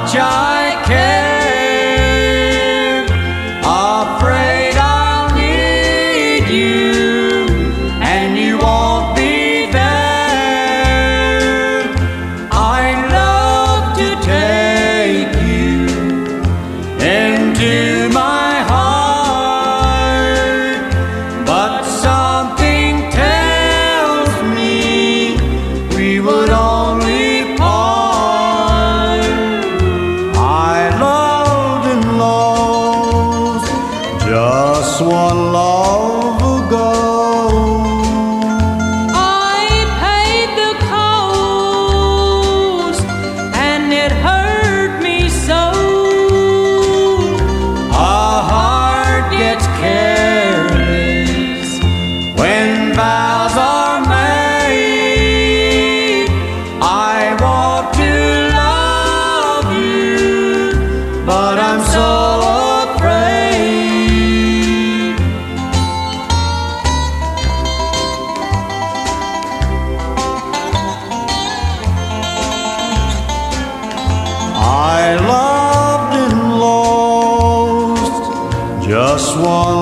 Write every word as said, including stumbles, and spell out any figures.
much I care, afraid I'll need you and you won't be there. I love to take you into my heart, but something tells me we would only part. I loved and lost just one love ago. I paid the cost and it hurt me so. A heart gets careless when vows are made. I want to love you, but I'm so afraid. I loved and lost just one